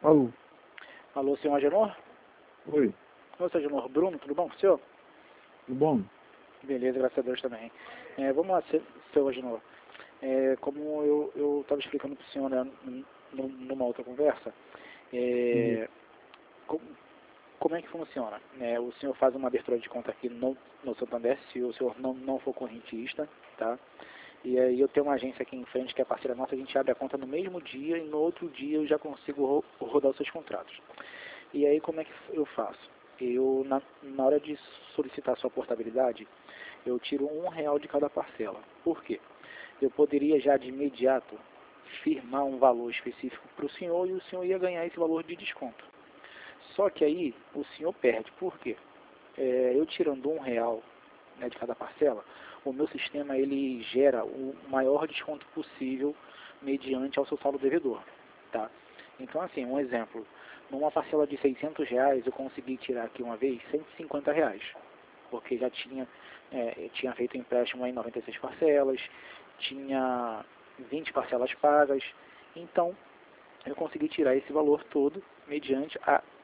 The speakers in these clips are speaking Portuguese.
Alô? Alô, senhor Agenor? Oi, Ô, senhor Agenor, Bruno, tudo bom com o senhor? tudo bom? Beleza, graças a Deus também. Vamos lá, senhor Agenor. Como eu estava explicando para o senhor, né, numa outra conversa, como é que funciona? O senhor faz uma abertura de conta aqui no Santander, se o senhor não for correntista, tá? E aí eu tenho uma agência aqui em frente que é parceira nossa, a gente abre a conta no mesmo dia e no outro dia eu já consigo rodar os seus contratos. E aí como é que eu faço? Eu, na hora de solicitar a sua portabilidade, eu tiro R$1 de cada parcela. Por quê? Eu poderia já de imediato firmar um valor específico para o senhor e o senhor ia ganhar esse valor de desconto. Só que aí o senhor perde. Por quê? Eu tirando R$1, né, de cada parcela, o meu sistema ele gera o maior desconto possível mediante ao seu saldo devedor, tá? Então assim, um exemplo, numa parcela de R$600 eu consegui tirar aqui uma vez R$150, porque já tinha feito empréstimo em 96 parcelas, tinha 20 parcelas pagas, então eu consegui tirar esse valor todo mediante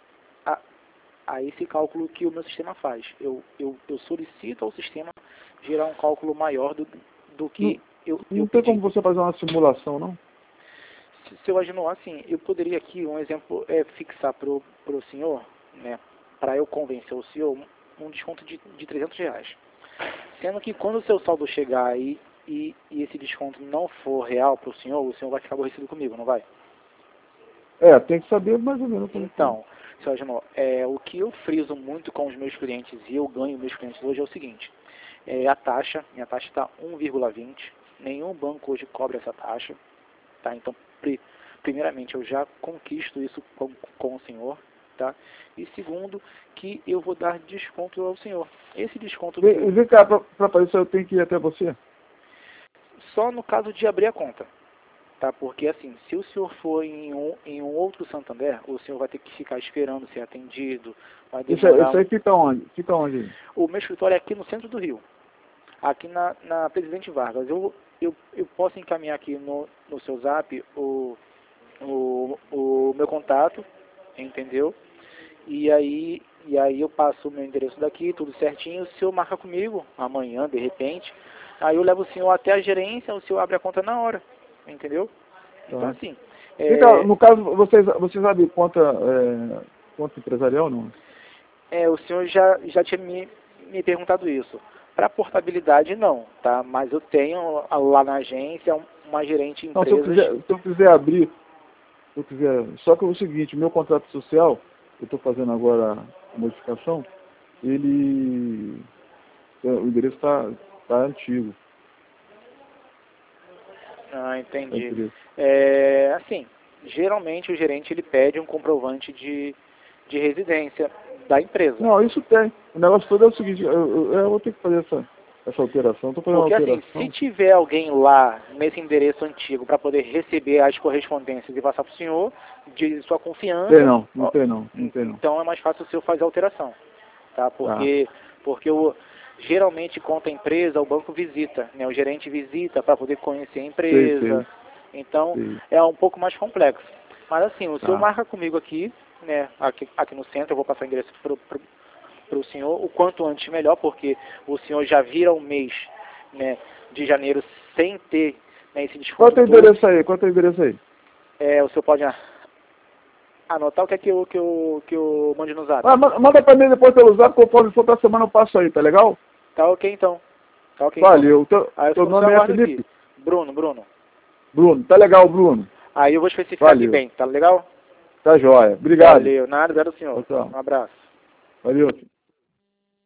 a esse cálculo que o meu sistema faz. Eu solicito ao sistema gerar um cálculo maior do que Não tem como você fazer uma simulação, não? Se eu aginar assim, eu poderia aqui, um exemplo, fixar para o senhor, né, para eu convencer o senhor, um desconto de R$300. Sendo que quando o seu saldo chegar aí e esse desconto não for real para o senhor vai ficar aborrecido comigo, não vai? Tem que saber mais ou menos como. Então, seu Agenor, o que eu friso muito com os meus clientes e eu ganho meus clientes hoje é o seguinte, minha taxa está 1,20, nenhum banco hoje cobra essa taxa, tá? Então, primeiramente, eu já conquisto isso com o senhor, tá? E segundo, que eu vou dar desconto ao senhor. Esse desconto... Vem cá, para fazer isso eu tenho que ir até você? Só no caso de abrir a conta. Tá? Porque assim, se o senhor for em um outro Santander, o senhor vai ter que ficar esperando ser atendido, vai demorar... Isso aí fica onde? Fica onde? O meu escritório é aqui no centro do Rio, aqui na Presidente Vargas. Eu posso encaminhar aqui no seu zap o meu contato, entendeu? E aí eu passo o meu endereço daqui, tudo certinho, o senhor marca comigo, amanhã, de repente, aí eu levo o senhor até a gerência, o senhor abre a conta na hora. Entendeu? Tá. Então assim... Então, no caso, você sabe conta empresarial, não? O senhor já tinha me perguntado isso. Para portabilidade, não, tá? Mas eu tenho lá na agência uma gerente de Não, empresas... se eu quiser abrir, só que é o seguinte, meu contrato social, eu estou fazendo agora a modificação, o endereço está antigo. Ah, entendi. Tá, Assim, geralmente o gerente ele pede um comprovante de residência da empresa. Não, isso tem. O negócio todo é o seguinte, eu vou ter que fazer essa alteração. Estou fazendo Porque uma alteração. assim, se tiver alguém lá nesse endereço antigo para poder receber as correspondências e passar para o senhor, de sua confiança... Não tem não. Então é mais fácil o senhor fazer a alteração, tá? Porque geralmente conta a empresa, o banco visita, né? O gerente visita para poder conhecer a empresa. Sei. Então é um pouco mais complexo. Mas assim, o senhor marca comigo aqui, né? Aqui no centro, eu vou passar o endereço para o senhor, o quanto antes melhor, porque o senhor já vira um mês, né, de janeiro sem ter, né, esse desconto. Quanto é o endereço aí? O senhor pode anotar o que é que eu mande no zap. Manda para mim depois pelo zap, conforme for para semana eu passo aí, tá legal? Tá ok então. Valeu. Então. Teu nome é Felipe? Aqui. Bruno, tá legal, Bruno. Aí eu vou especificar aqui bem, tá legal? Tá jóia. Obrigado. Valeu, nada, obrigado senhor. Tchau. Um abraço. Valeu.